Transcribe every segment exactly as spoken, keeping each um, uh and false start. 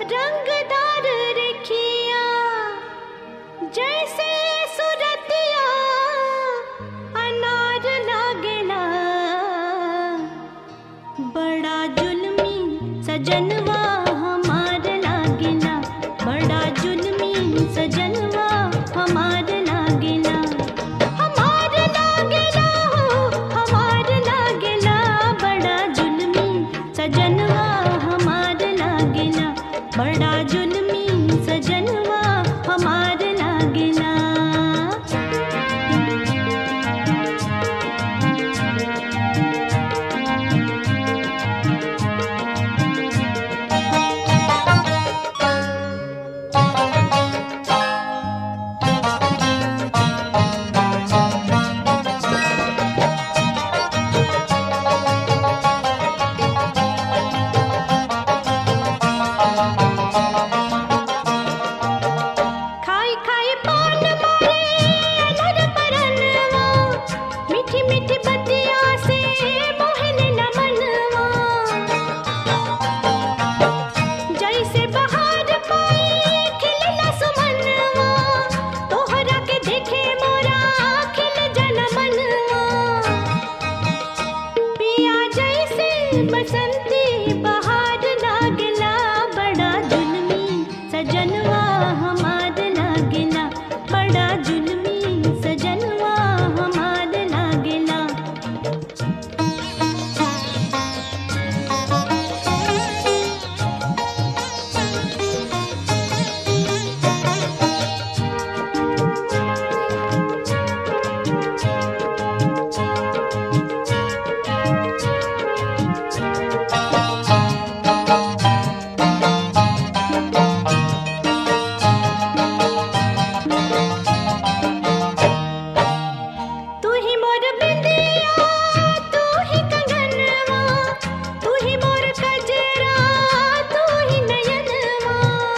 रंगदार रेखिया जैसे सुरतिया अनार लागेला। बड़ा जुल्मी सजनवा हमार लागेला, बड़ा जुल्मी सजनवा हमार लागेला। हमार लागेला हो हमार लागेला, बड़ा जुल्मी सजनवा हमार लागेला, बड़ा जुल्मी सजनवा हमार लागेला। खाई खाई पान मारे अनर परनवा, मीठी मीठी बतिया से मोहन मनवा। जैसे बहार पाई खिलला सुमनवा, तोहरा के देखे मोरा खिल जल मनवा। पिया जैसे बसंती बहार लागला, बड़ा जुल्मी सजनवा हमार लागेला, बड़ा जुल्मी सजनवा हमार लागेला। तू ही मोर बिंदिया तू ही कंगनवा, तू ही मोर कजरा तू ही नयनवा।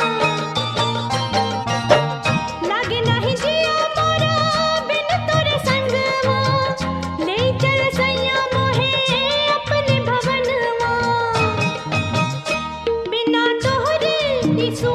लागे नाही जिया मोरा बिन तोरे संगवा, ले चल सैया मोहे अपने भवनवा। बिना तोहरे ई